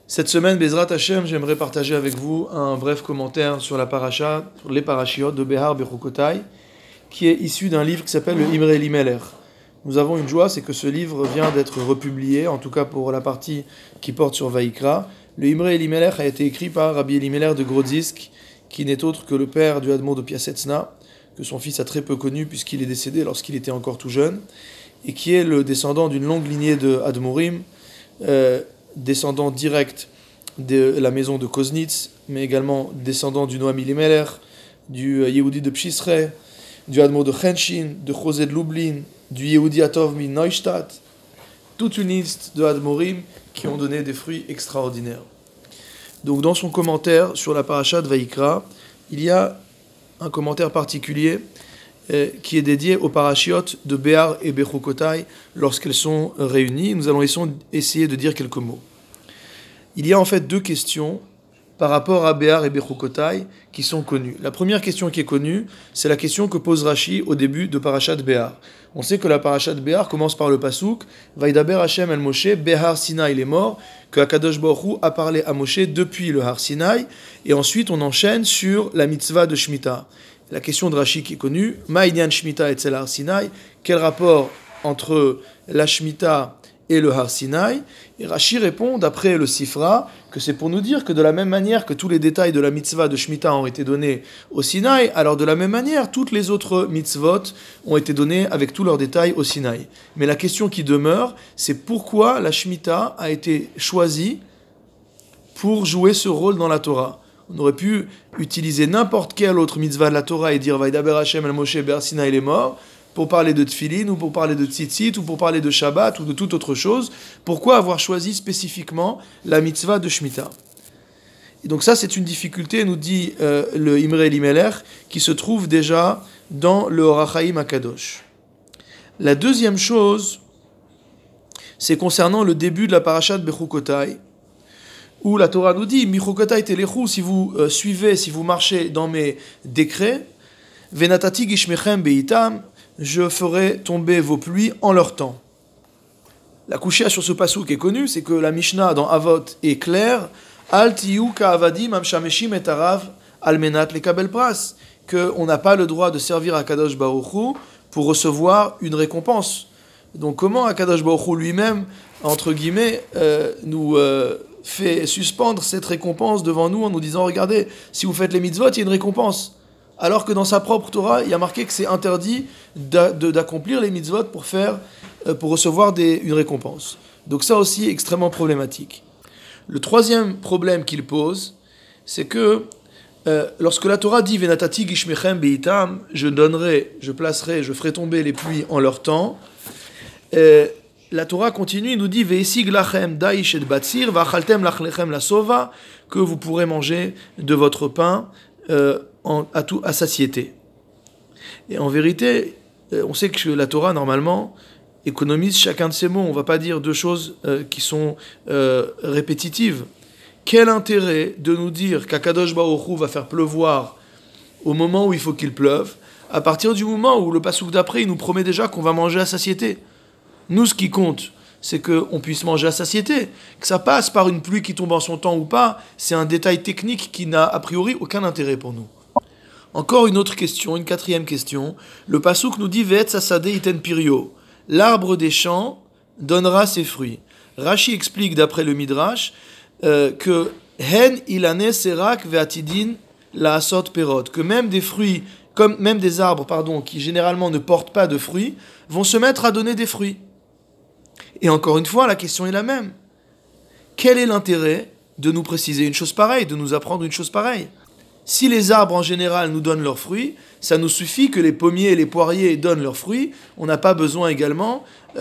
Cette semaine, Bezrat Hashem, j'aimerais partager avec vous un bref commentaire sur la paracha, sur les parashiot de Behar Bechukotai, qui est issu d'un livre qui s'appelle le Imre Elimelech. Nous avons une joie, c'est que ce livre vient d'être republié, en tout cas pour la partie qui porte sur Vaïkra. Le Imre Elimelech a été écrit par Rabbi Elimelech de Grodzisk, qui n'est autre que le père du Hadmour de Piasetzna, que son fils a très peu connu puisqu'il est décédé lorsqu'il était encore tout jeune, et qui est le descendant d'une longue lignée de Hadmourim, descendant direct de la maison de Koznitz, mais également descendant du Noam Elimelech, du Yehudi de Pshisre, du Hadmour de Chenshin, de José de Lublin, du Yehudi Atov mi Neustadt, toute une liste de Hadmourim qui ont donné des fruits extraordinaires. Donc dans son commentaire sur la paracha de Vaïkra, il y a un commentaire particulier qui est dédié aux parachiotes de Behar et Bechukotai lorsqu'elles sont réunies. Nous allons essayer de dire quelques mots. Il y a en fait deux questions par rapport à Behar et Bechukotai qui sont connues. La première question qui est connue, c'est la question que pose Rashi au début de parachat Behar. On sait que la parachat Behar commence par le pasuk Vaidaber Hashem el Moshe Behar Sinai il est mort, que Akadosh Baruch Hu a parlé à Moshe depuis le Har Sinai, et ensuite on enchaîne sur la mitzvah de Shemitah. La question de Rashi qui est connue, Ma'inyan Shemitah etzel Har Sinai, quel rapport entre la Shemitah et le Har Sinai? Et Rashi répond, d'après le Sifra, que c'est pour nous dire que de la même manière que tous les détails de la mitzvah de Shemitah ont été donnés au Sinaï, alors de la même manière, toutes les autres mitzvot ont été données avec tous leurs détails au Sinaï. Mais la question qui demeure, c'est pourquoi la Shemitah a été choisie pour jouer ce rôle dans la Torah. On aurait pu utiliser n'importe quelle autre mitzvah de la Torah et dire Vaidaber Hashem el Moshe Behar Sinai il est mort, pour parler de Tfilin, ou pour parler de Tzitzit, ou pour parler de Shabbat, ou de toute autre chose. Pourquoi avoir choisi spécifiquement la mitzvah de Shemitah? Et donc ça, c'est une difficulté, nous dit le Imre Elimelech, qui se trouve déjà dans le Or HaChaim HaKadosh. La deuxième chose, c'est concernant le début de la parashat Bechukotai, où la Torah nous dit, Michukotai telechu, si vous suivez, si vous marchez dans mes décrets, Venatati gishmechem beitam, je ferai tomber vos pluies en leur temps. La couchia sur ce passouk est connue, c'est que la Mishnah dans Avot est claire, Al tiyu ka'avadim amshameshim et arav almenat lekabel pras, qu'on n'a pas le droit de servir à Kadosh Baruch Hu pour recevoir une récompense. Donc comment Akadosh Baruch Hu lui-même, entre guillemets, nous fait suspendre cette récompense devant nous en nous disant, regardez, si vous faites les mitzvot, il y a une récompense. Alors que dans sa propre Torah, il y a marqué que c'est interdit d'accomplir les mitzvot pour recevoir une récompense. Donc ça aussi est extrêmement problématique. Le troisième problème qu'il pose, c'est que lorsque la Torah dit « Venatati gishmechem beitam » je ferai tomber les pluies en leur temps, la Torah continue, il nous dit « Ve'esig lachem da'ish et batsir va'achaltem lachlechem la sova » que vous pourrez manger de votre pain à satiété. Et en vérité, on sait que la Torah, normalement, économise chacun de ces mots. On ne va pas dire deux choses qui sont répétitives. Quel intérêt de nous dire qu'Akadosh Baruch Hu va faire pleuvoir au moment où il faut qu'il pleuve, à partir du moment où le passouk d'après, il nous promet déjà qu'on va manger à satiété. Nous, ce qui compte, c'est qu'on puisse manger à satiété. Que ça passe par une pluie qui tombe en son temps ou pas, c'est un détail technique qui n'a a priori aucun intérêt pour nous. Encore une autre question, une quatrième question. Le passouk nous dit « Ve'etz hasadeh iten pirio » l'arbre des champs donnera ses fruits. Rashi explique d'après le Midrash que « Hen ilane serak ve'atidin la'asot perot » que même des arbres qui généralement ne portent pas de fruits vont se mettre à donner des fruits. Et encore une fois, la question est la même. Quel est l'intérêt de nous préciser une chose pareille, de nous apprendre une chose pareille? Si les arbres en général nous donnent leurs fruits, ça nous suffit que les pommiers et les poiriers donnent leurs fruits. On n'a pas besoin également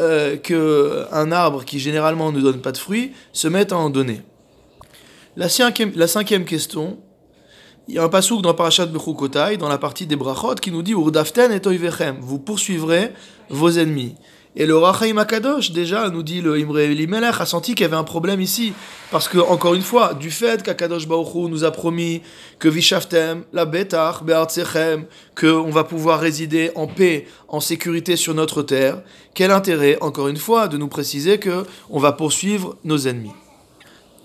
qu'un arbre qui généralement ne donne pas de fruits se mette à en donner. La cinquième question, il y a un passouk dans Parashat Bechukotai, dans la partie des brachot, qui nous dit « Urdaften et oivechem » vous poursuivrez vos ennemis. Et le Or HaChaim HaKadosh, déjà, nous dit le Imre Elimelech, a senti qu'il y avait un problème ici. Parce que, encore une fois, du fait qu'Akadosh Baruch Hu nous a promis que Vishaftem, la Betach, Be'artzechem, qu'on va pouvoir résider en paix, en sécurité sur notre terre, quel intérêt, encore une fois, de nous préciser qu'on va poursuivre nos ennemis.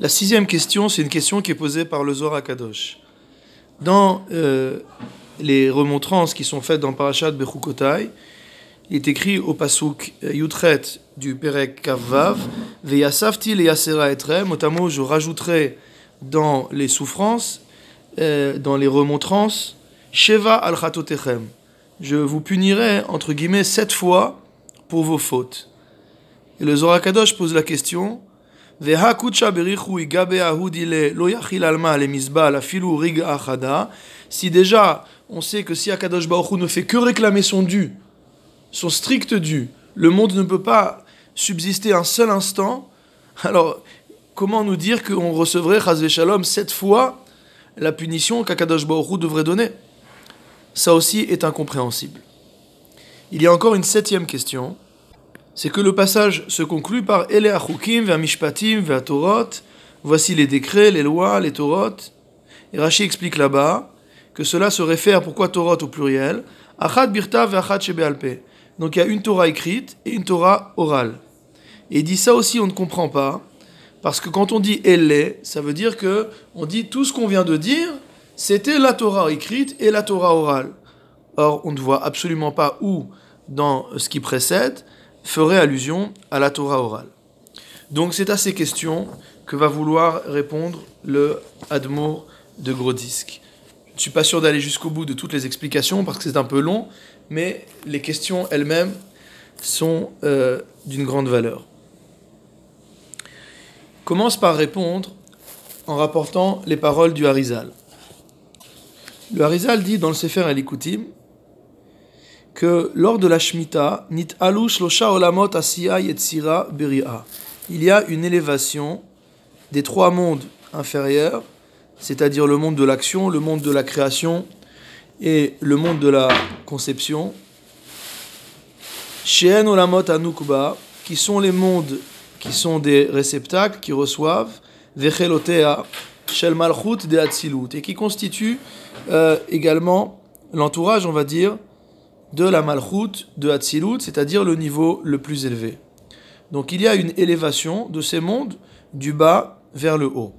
La 6e question, c'est une question qui est posée par le Zohar HaKadosh. Dans les remontrances qui sont faites dans Parashat Bechukotai, il est écrit au pasuk Yutret du Perek Kavav, Veyasafti le Yasera etrem, mot à mot, je rajouterai dans les souffrances, dans les remontrances, Sheva al Chatotechem. Je vous punirai, entre guillemets, 7 fois pour vos fautes. Et le Zohar HaKadosh pose la question, Veha kutsha berichu igabe ahudile lo yachil alma le mizbal afilu rig achada. Si déjà, on sait que si Akadosh Baruch Hu ne fait que réclamer son dû, son strict dû, le monde ne peut pas subsister un seul instant, alors comment nous dire qu'on recevrait, chas v'shalom, 7 fois la punition qu'Akadosh Baruch Hu devrait donner? Ça aussi est incompréhensible. Il y a encore une 7e question, c'est que le passage se conclut par Ele achukim ve'amishpatim ve'atorot, voici les décrets, les lois, les torot. Et Rashi explique là-bas que cela se réfère, pourquoi Torot au pluriel, Achad birta ve'achad shebe'alpe. Donc il y a une Torah écrite et une Torah orale. Et il dit ça aussi, on ne comprend pas, parce que quand on dit Elle, ça veut dire que on dit tout ce qu'on vient de dire, c'était la Torah écrite et la Torah orale. Or, on ne voit absolument pas où, dans ce qui précède, ferait allusion à la Torah orale. Donc c'est à ces questions que va vouloir répondre le Admor de Grodisc. Je ne suis pas sûr d'aller jusqu'au bout de toutes les explications parce que c'est un peu long, mais les questions elles-mêmes sont d'une grande valeur. Commence par répondre en rapportant les paroles du Harizal. Le Harizal dit dans le Sefer Elikutim que lors de la Shemitah, Nit alu shlosha olamot asiya yetzira beri'a. Il y a une élévation des 3 mondes inférieurs, c'est-à-dire le monde de l'action, le monde de la création et le monde de la conception. She'en olamot anukba, qui sont les mondes qui sont des réceptacles qui reçoivent, vechelotea shel malchut de atzilut, et qui constituent également l'entourage, on va dire, de la malchut de Hatzilut, c'est-à-dire le niveau le plus élevé. Donc il y a une élévation de ces mondes du bas vers le haut.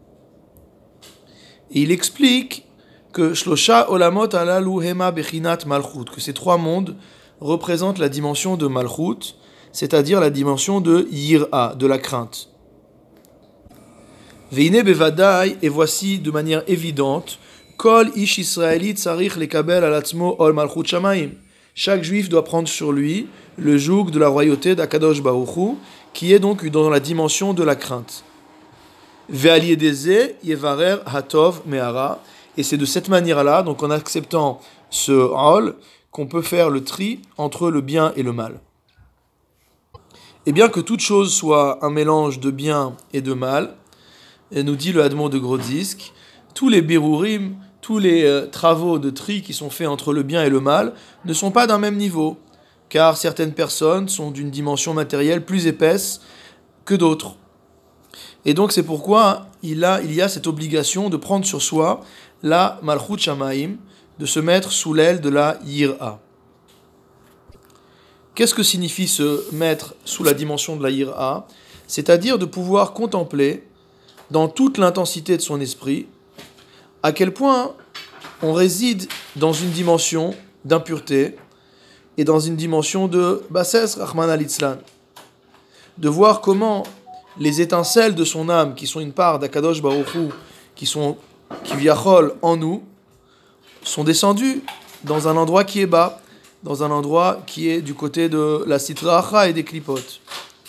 Et il explique que Shlosha Olamot alalu hema bechinat malchut, que ces 3 mondes représentent la dimension de malchut, c'est-à-dire la dimension de yir'a, de la crainte. Veine bevadai, et voici de manière évidente, Kol ish Israeli tzarich lekabel al atzmo ol malchut shamayim. Chaque juif doit prendre sur lui le joug de la royauté d'Akadosh Baruch Hu, qui est donc dans la dimension de la crainte. Ve'al yedeze yevarer hatov me'ara. Et c'est de cette manière-là, donc en acceptant ce hol, qu'on peut faire le tri entre le bien et le mal. Et bien que toute chose soit un mélange de bien et de mal, et nous dit le Admor de Grodisc, tous les birurim, tous les travaux de tri qui sont faits entre le bien et le mal ne sont pas d'un même niveau, car certaines personnes sont d'une dimension matérielle plus épaisse que d'autres. Et donc c'est pourquoi il y a cette obligation de prendre sur soi la Malchut Shamayim, de se mettre sous l'aile de la Yir'a. Qu'est-ce que signifie se mettre sous la dimension de la Yir'a? C'est-à-dire de pouvoir contempler dans toute l'intensité de son esprit à quel point on réside dans une dimension d'impureté et dans une dimension de Basses Rahman al-Itzlan. De voir comment les étincelles de son âme, qui sont une part d'Akadosh Baruch Hu, qui viachol en nous, sont descendues dans un endroit qui est bas, dans un endroit qui est du côté de la Sitra Acha et des Klipot.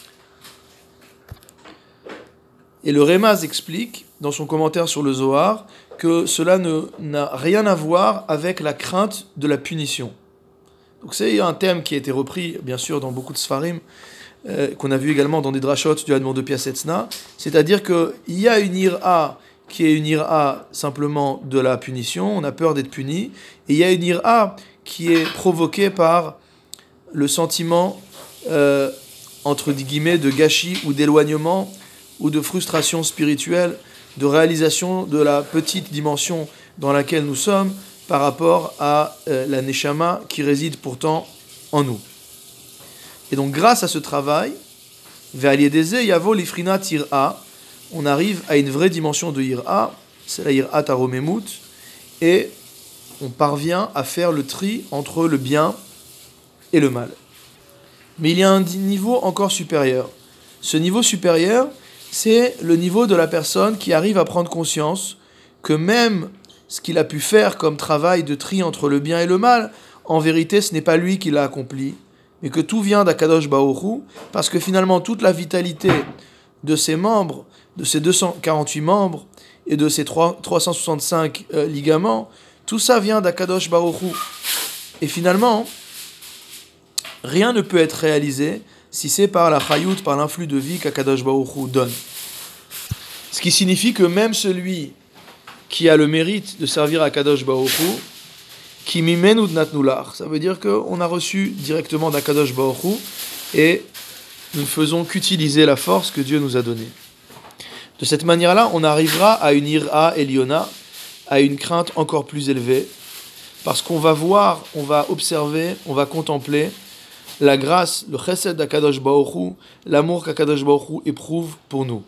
Et le Rémaz explique, dans son commentaire sur le Zohar, que cela n'a rien à voir avec la crainte de la punition. Donc c'est un thème qui a été repris, bien sûr, dans beaucoup de Sfarim, qu'on a vu également dans des drashot du Admor de Piasetzna, c'est-à-dire qu'il y a une ira qui est une ira simplement de la punition, on a peur d'être puni, et il y a une ira qui est provoquée par le sentiment, entre guillemets, de gâchis ou d'éloignement, ou de frustration spirituelle, de réalisation de la petite dimension dans laquelle nous sommes par rapport à la Neshama qui réside pourtant en nous. Et donc grâce à ce travail, Ve'al yedeze yavo lifrinat yir'a, on arrive à une vraie dimension de Yir'a, c'est la Yir'at Aromemut, et on parvient à faire le tri entre le bien et le mal. Mais il y a un niveau encore supérieur. Ce niveau supérieur, c'est le niveau de la personne qui arrive à prendre conscience que même ce qu'il a pu faire comme travail de tri entre le bien et le mal, en vérité, ce n'est pas lui qui l'a accompli, mais que tout vient d'Akadosh Baruch Hu, parce que finalement, toute la vitalité de ses membres, de ses 248 membres, et de ses 365 ligaments, tout ça vient d'Akadosh Baruch Hu. Et finalement, rien ne peut être réalisé si c'est par la chayut, par l'influx de vie qu'Akadosh Baruch Hu donne. Ce qui signifie que même celui qui a le mérite de servir Akadosh Baruch Hu, qui mimenu d'natnular, ça veut dire qu'on a reçu directement d'Akadosh Baruch Hu et nous ne faisons qu'utiliser la force que Dieu nous a donnée. De cette manière-là, on arrivera à une Ira Eliona, à une crainte encore plus élevée, parce qu'on va voir, on va observer, on va contempler la grâce, le chesed d'Akadosh Baruch Hu, l'amour qu'Akadosh Baruch Hu éprouve pour nous.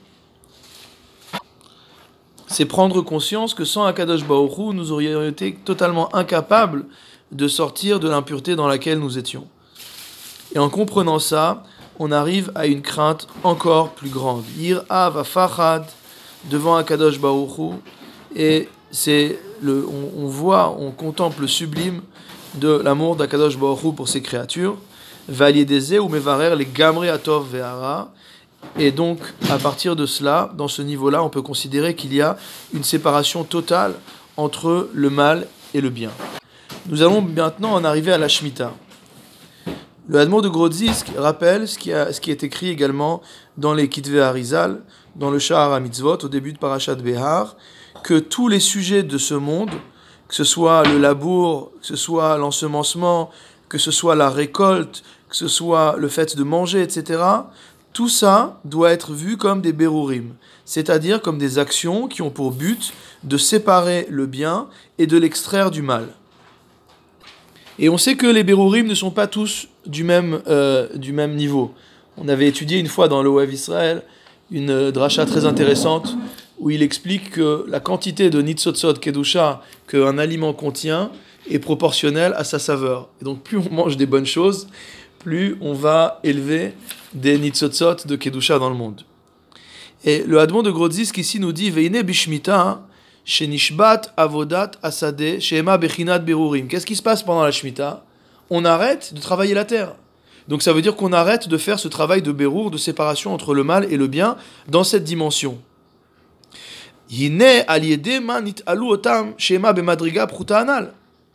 C'est prendre conscience que sans Akadosh Baruch Hu, nous aurions été totalement incapables de sortir de l'impureté dans laquelle nous étions. Et en comprenant ça, on arrive à une crainte encore plus grande. Yir'a va fachad devant Akadosh Baruch Hu, et on voit, on contemple le sublime de l'amour d'Akadosh Baruch Hu pour ses créatures. Valiédézé ou mevarer les gamri atov ve'ara. Et donc, à partir de cela, dans ce niveau-là, on peut considérer qu'il y a une séparation totale entre le mal et le bien. Nous allons maintenant en arriver à la Shemitah. Le Hadmor de Grodzisk rappelle ce qui est écrit également dans les Kitvei Arizal, dans le Sha'ar HaMitzvot, au début de Parashat Behar, que tous les sujets de ce monde, que ce soit le labour, que ce soit l'ensemencement, que ce soit la récolte, que ce soit le fait de manger, etc., tout ça doit être vu comme des berurim, c'est-à-dire comme des actions qui ont pour but de séparer le bien et de l'extraire du mal. Et on sait que les berurim ne sont pas tous du même niveau. On avait étudié une fois dans l'Oav Israël une dracha très intéressante où il explique que la quantité de nitzotzot kedusha qu'un aliment contient est proportionnelle à sa saveur. Et donc plus on mange des bonnes choses, plus on va élever des nitzotzot de kedusha dans le monde. Et le Hadmon de Grodzisk ici nous dit Veine bishmita shenishbat avodat asade shema bechinat berurim. Qu'est-ce qui se passe pendant la Shemitah? On arrête de travailler la terre. Donc ça veut dire qu'on arrête de faire ce travail de berour, de séparation entre le mal et le bien dans cette dimension. Yine aliede ma nitalu otam shema bemadriga pruta anal.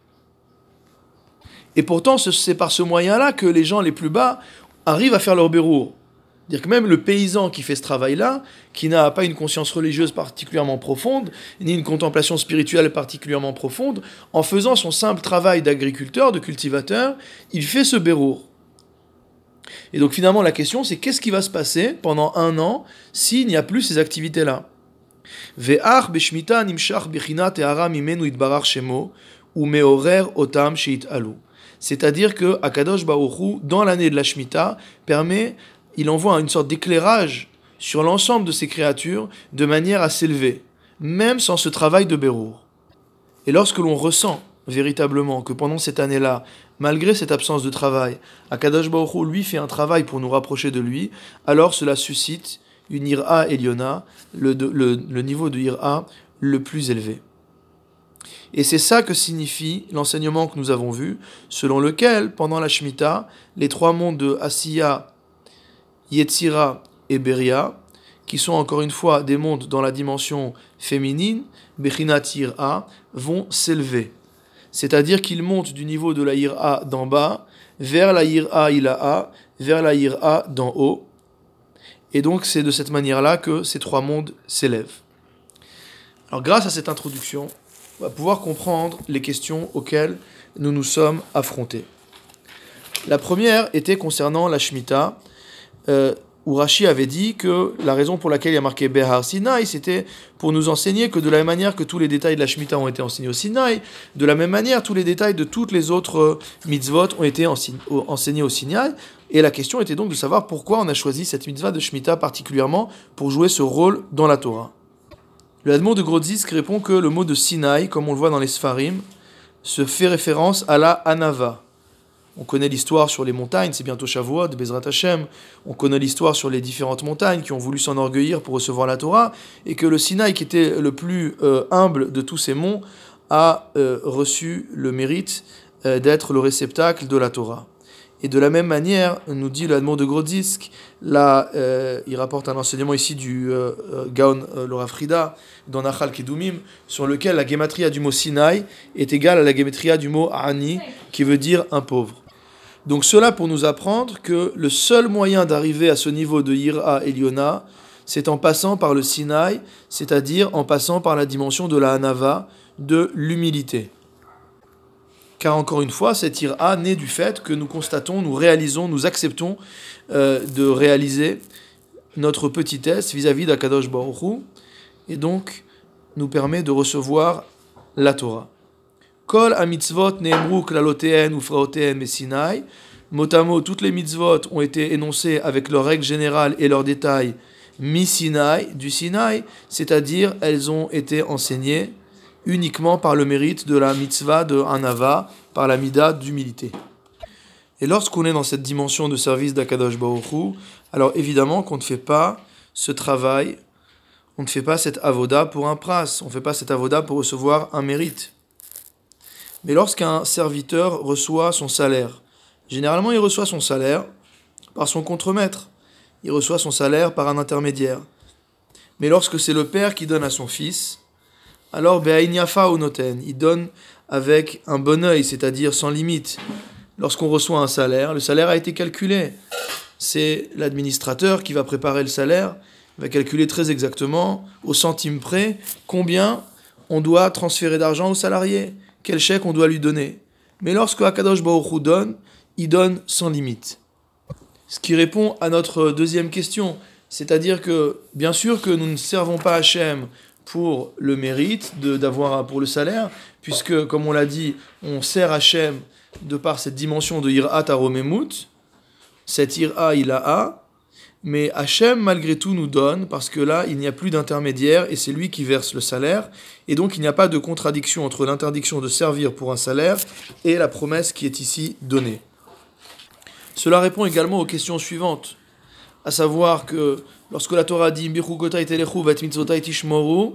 Et pourtant, c'est par ce moyen-là que les gens les plus bas arrivent à faire leur berour. C'est-à-dire que même le paysan qui fait ce travail-là, qui n'a pas une conscience religieuse particulièrement profonde, ni une contemplation spirituelle particulièrement profonde, en faisant son simple travail d'agriculteur, de cultivateur, il fait ce berour. Et donc finalement, la question, c'est qu'est-ce qui va se passer pendant un an s'il n'y a plus ces activités-là? Ve'ach b'shmita nimshach b'chinat e'ara mimenu itbarach shemo u'meorer otam sheit'alu. C'est-à-dire que Akadosh Baruch Hu, dans l'année de la Shemitah, il envoie une sorte d'éclairage sur l'ensemble de ces créatures de manière à s'élever, même sans ce travail de berour. Et lorsque l'on ressent véritablement que pendant cette année-là, malgré cette absence de travail, Akadosh Baruch Hu, lui, fait un travail pour nous rapprocher de lui, alors cela suscite une Ira Eliona, le niveau de Ira le plus élevé. Et c'est ça que signifie l'enseignement que nous avons vu, selon lequel, pendant la Shemitah, les trois mondes de Asiya, Yetzira et Beria, qui sont encore une fois des mondes dans la dimension féminine, Bechinat Yir'a, vont s'élever. C'est-à-dire qu'ils montent du niveau de la Yir'a d'en bas vers la Yir'a Ila'a, vers la Yir'a d'en haut. Et donc c'est de cette manière-là que ces trois mondes s'élèvent. Alors grâce à cette introduction, on va pouvoir comprendre les questions auxquelles nous nous sommes affrontés. La première était concernant la Shemitah. où Rashi avait dit que la raison pour laquelle il y a marqué Behar Sinaï, c'était pour nous enseigner que de la même manière que tous les détails de la Shemitah ont été enseignés au Sinaï, de la même manière, tous les détails de toutes les autres mitzvot ont été enseignés au Sinaï. Et la question était donc de savoir pourquoi on a choisi cette mitzvah de Shemitah particulièrement pour jouer ce rôle dans la Torah. Le Hadmon de Grodzisk répond que le mot de Sinaï, comme on le voit dans les Sfarim, se fait référence à la Hanava. On connaît l'histoire sur les montagnes, c'est bientôt Shavuot, Bezrat Hashem. On connaît l'histoire sur les différentes montagnes qui ont voulu s'enorgueillir pour recevoir la Torah, et que le Sinaï, qui était le plus humble de tous ces monts, a reçu le mérite d'être le réceptacle de la Torah. Et de la même manière, nous dit le Hadmon de Grodzisk, il rapporte un enseignement ici du Gaon le Rav Frida, dans Nachal Kedumim, sur lequel la gématria du mot Sinaï est égale à la gématria du mot Ani, qui veut dire un pauvre. Donc cela pour nous apprendre que le seul moyen d'arriver à ce niveau de Yira Eliona, c'est en passant par le Sinaï, c'est-à-dire en passant par la dimension de la Hanava, de l'humilité. Car encore une fois, cette Yira naît du fait que nous constatons, nous réalisons, nous acceptons de réaliser notre petitesse vis-à-vis d'Akadosh Baruch Hu, et donc nous permet de recevoir la Torah. Kol ha-mitzvot ne'emru klalotehen ufraotehen meSinaï. Mot à mot, toutes les mitzvot ont été énoncées avec leurs règles générales et leurs détails mi-Sinaï, du Sinaï, c'est-à-dire elles ont été enseignées uniquement par le mérite de la mitzvah de Hanava, par la mida d'humilité. Et lorsqu'on est dans cette dimension de service d'Akadosh Baruch Hu, alors évidemment qu'on ne fait pas ce travail, on ne fait pas cette avoda pour un pras, on ne fait pas cette avoda pour recevoir un mérite. Mais lorsqu'un serviteur reçoit son salaire, généralement il reçoit son salaire par son contremaître, il reçoit son salaire par un intermédiaire. Mais lorsque c'est le père qui donne à son fils, alors be'ain yafa ou noten, il donne avec un bon œil, c'est-à-dire sans limite. Lorsqu'on reçoit un salaire, le salaire a été calculé. C'est l'administrateur qui va préparer le salaire, va calculer très exactement, au centime près, combien on doit transférer d'argent au salarié, quel chèque on doit lui donner. Mais lorsque Akadosh Baruch Hu donne, il donne sans limite. Ce qui répond à notre deuxième question, c'est-à-dire que, bien sûr que nous ne servons pas Hachem pour le mérite pour le salaire, puisque, comme on l'a dit, on sert Hachem de par cette dimension de Yir'at HaRomemut, cette Yir'a Ila'a, mais Hachem, malgré tout, nous donne, parce que là, il n'y a plus d'intermédiaire, et c'est lui qui verse le salaire, et donc il n'y a pas de contradiction entre l'interdiction de servir pour un salaire et la promesse qui est ici donnée. Cela répond également aux questions suivantes, à savoir que lorsque la Torah dit Bichukotai telechu vet mitzvotai tishmoru,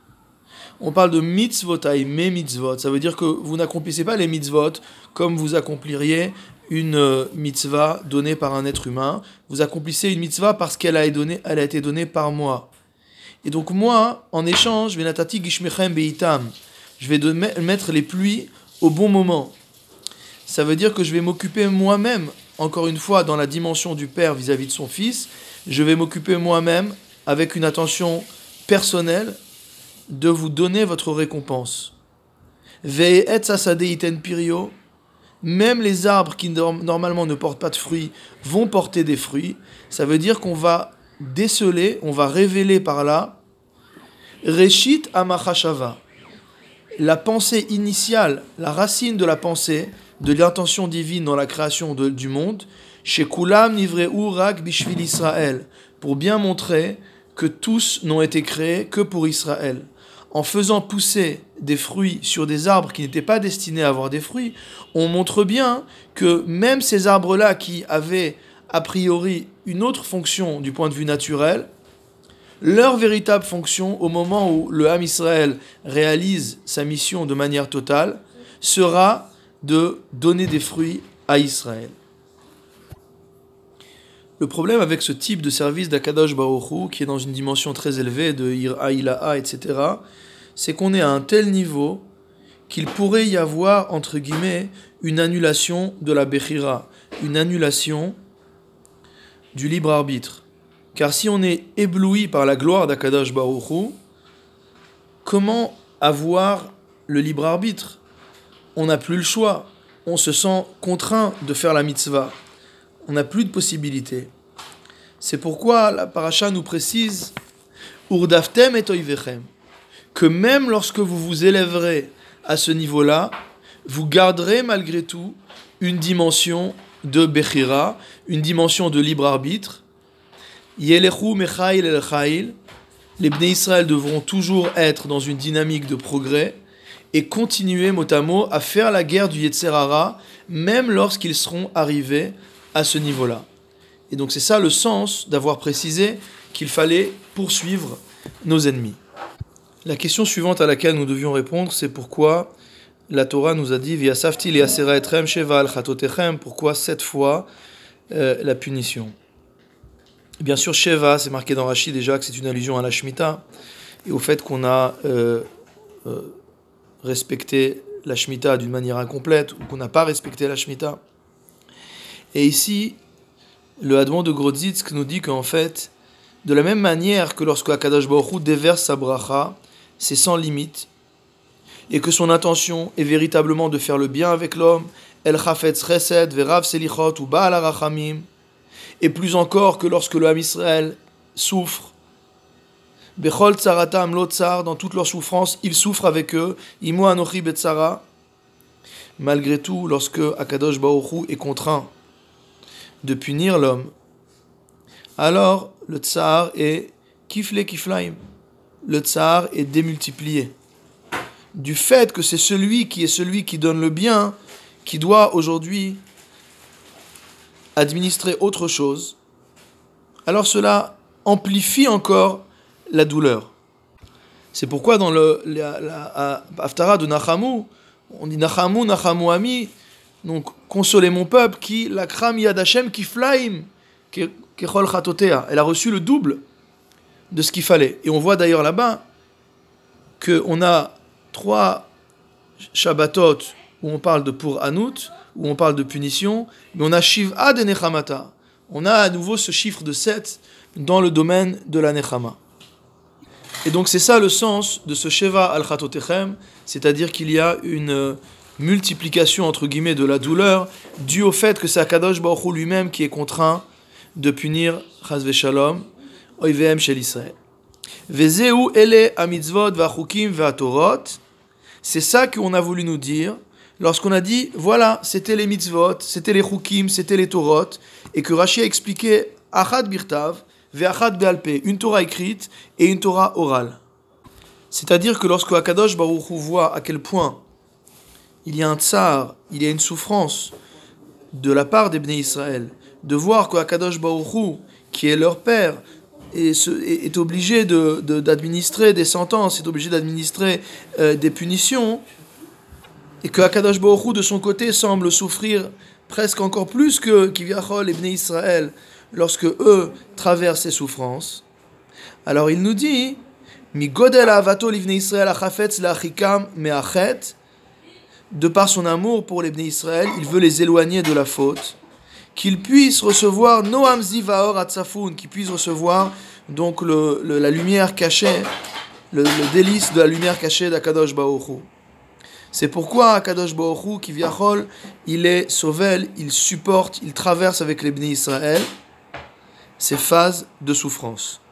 on parle de mitzvotai, mes mitzvot. Ça veut dire que vous n'accomplissez pas les mitzvot comme vous accompliriez une mitzvah donnée par un être humain. Vous accomplissez une mitzvah parce qu'elle a été donnée par moi. Et donc moi, en échange, venatati gishmechem beitam, je vais mettre les pluies au bon moment. Ça veut dire que je vais m'occuper moi-même, encore une fois, dans la dimension du père vis-à-vis de son fils, je vais m'occuper moi-même, avec une attention personnelle, de vous donner votre récompense. Ve'et sasade iten pirio, même les arbres qui normalement ne portent pas de fruits vont porter des fruits. Ça veut dire qu'on va déceler, on va révéler par là, Reshit amachashava, la pensée initiale, la racine de la pensée, de l'intention divine dans la création du monde, chez Kulam Nivreu Rak Bishvil Israël, pour bien montrer que tous n'ont été créés que pour Israël. En faisant pousser des fruits sur des arbres qui n'étaient pas destinés à avoir des fruits, on montre bien que même ces arbres-là qui avaient a priori une autre fonction du point de vue naturel, leur véritable fonction au moment où le Ham Israël réalise sa mission de manière totale sera de donner des fruits à Israël. Le problème avec ce type de service d'Akadosh Baruch Hu, qui est dans une dimension très élevée de Yir'a Ila'a, etc., c'est qu'on est à un tel niveau qu'il pourrait y avoir, entre guillemets, une annulation de la Bechira, une annulation du libre arbitre. Car si on est ébloui par la gloire d'Akadosh Baruch Hu, comment avoir le libre arbitre ? On n'a plus le choix, on se sent contraint de faire la mitzvah. On n'a plus de possibilité. C'est pourquoi la paracha nous précise Urdaftem et oivechem, que même lorsque vous vous élèverez à ce niveau-là, vous garderez malgré tout une dimension de Bechira, une dimension de libre arbitre. Yelechu mechail el chail, les Bnei Israël devront toujours être dans une dynamique de progrès et continuer mot à mot à faire la guerre du Yetzer Hara, même lorsqu'ils seront arrivés à ce niveau-là. Et donc c'est ça le sens d'avoir précisé qu'il fallait poursuivre nos ennemis. La question suivante à laquelle nous devions répondre, c'est pourquoi la Torah nous a dit V'yasafti li'asera etrem sheva al chatotechem, pourquoi 7 fois la punition. Bien sûr, Sheva, c'est marqué dans Rashi déjà que c'est une allusion à la Shemitah et au fait qu'on a respecté la Shemitah d'une manière incomplète ou qu'on n'a pas respecté la Shemitah. Et ici, le Hadmon de Grodzitsk nous dit qu'en fait, de la même manière que lorsque Akadosh Baruch Hu déverse sa bracha, c'est sans limite, et que son intention est véritablement de faire le bien avec l'homme, El Chafetz Chesed, Verav Selichot ou Baal Arachamim, et plus encore que lorsque le Ham Israël souffre, Bechol Tzaratam Lo Tzar, dans toute leur souffrance, il souffre avec eux, Imo Anochi Betzara. Malgré tout, lorsque Akadosh Baruch Hu est contraint de punir l'homme, alors le Tsar est Kifle Kiflaim, le Tsar est démultiplié. Du fait que c'est celui qui donne le bien, qui doit aujourd'hui administrer autre chose, alors cela amplifie encore la douleur. C'est pourquoi dans la Haftara de Nachamu, on dit Nachamu, Nachamu Ami, donc consolez mon peuple, qui la Kram Yad Hashem Kiflaim, Kechol Chatotea. Elle a reçu le double de ce qu'il fallait. Et on voit d'ailleurs là-bas qu'on a 3 Shabbatot où on parle de pour Anout, où on parle de punition, mais on a Shiv'a de Nechamata. On a à nouveau ce chiffre de 7 dans le domaine de la Nechama. Et donc c'est ça le sens de ce Sheva al Chatotechem, c'est-à-dire qu'il y a une multiplication entre guillemets de la douleur due au fait que c'est Akadosh Baruch Hu lui-même qui est contraint de punir Chas v'Shalom Oivehem shel Israël. Vezeu ele hamitzvot v'achukim v'atorot. C'est ça qu'on a voulu nous dire lorsqu'on a dit, voilà, c'était les mitzvot, c'était les chukim, c'était les torot, et que Rashi a expliqué Achad birtav, ve'achad be'alpe, une Torah écrite et une Torah orale. C'est-à-dire que lorsque Akadosh Baruch Hu voit à quel point il y a un tsar, il y a une souffrance de la part des Bnei Israël, de voir que Akadosh Baruch Hu, qui est leur père, est obligé d'administrer des sentences, est obligé d'administrer des punitions, et que Akadosh Baruch Hu de son côté semble souffrir presque encore plus que Kivyachol et Bnei Israël lorsque eux traversent ces souffrances. Alors il nous dit Mi godel avato livnei Israël achafetz la'achikam me'achet, de par son amour pour les Bnei Israël, il veut les éloigner de la faute, qu'ils puissent recevoir Noam Zivaor Atzafoun, qu'ils puissent recevoir donc la lumière cachée, le délice de la lumière cachée d'Akadosh Baruch Hu. C'est pourquoi Akadosh Baruch Hu, Kivyachol, il est sauvel, il supporte, il traverse avec les Bnei Israël ces phases de souffrance.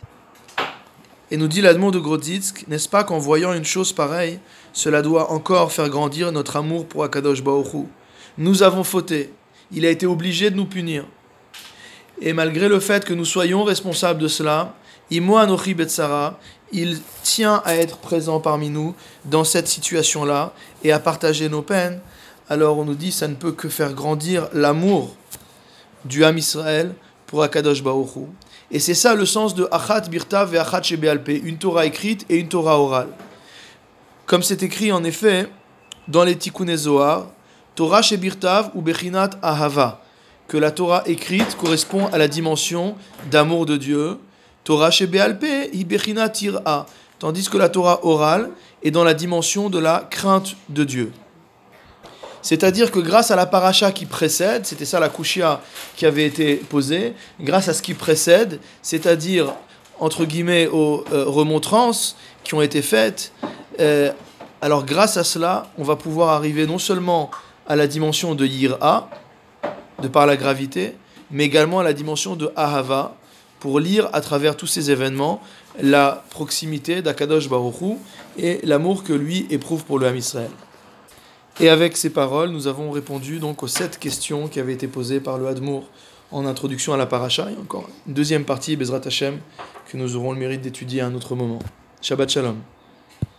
Et nous dit l'Admon de Grodzitsk, n'est-ce pas qu'en voyant une chose pareille, cela doit encore faire grandir notre amour pour Akadosh Baruch Hu. Nous avons fauté, il a été obligé de nous punir. Et malgré le fait que nous soyons responsables de cela, Imo Anochi Betzara, il tient à être présent parmi nous dans cette situation-là et à partager nos peines. Alors on nous dit, ça ne peut que faire grandir l'amour du Ham Israël pour Akadosh Baruch Hu. Et c'est ça le sens de Achat Birtav et Achat Shebe'alpe, une Torah écrite et une Torah orale. Comme c'est écrit en effet dans les Tikkunei Zohar, Torah Shebirtav ou Bechinat Ahava, que la Torah écrite correspond à la dimension d'amour de Dieu. Torah Shebe'alpe hi Bechinat Yir'a, tandis que la Torah orale est dans la dimension de la crainte de Dieu. C'est-à-dire que grâce à la paracha qui précède, c'était ça la kushia qui avait été posée, grâce à ce qui précède, c'est-à-dire, entre guillemets, aux remontrances qui ont été faites, alors grâce à cela, on va pouvoir arriver non seulement à la dimension de Yir'a, de par la gravité, mais également à la dimension de Ahava, pour lire à travers tous ces événements la proximité d'Akadosh Baruch Hu et l'amour que lui éprouve pour le Ham Israël. Et avec ces paroles, nous avons répondu donc aux 7 questions qui avaient été posées par le Hadmour en introduction à la paracha. Il y a encore une deuxième partie, Bezrat Hashem, que nous aurons le mérite d'étudier à un autre moment. Shabbat Shalom.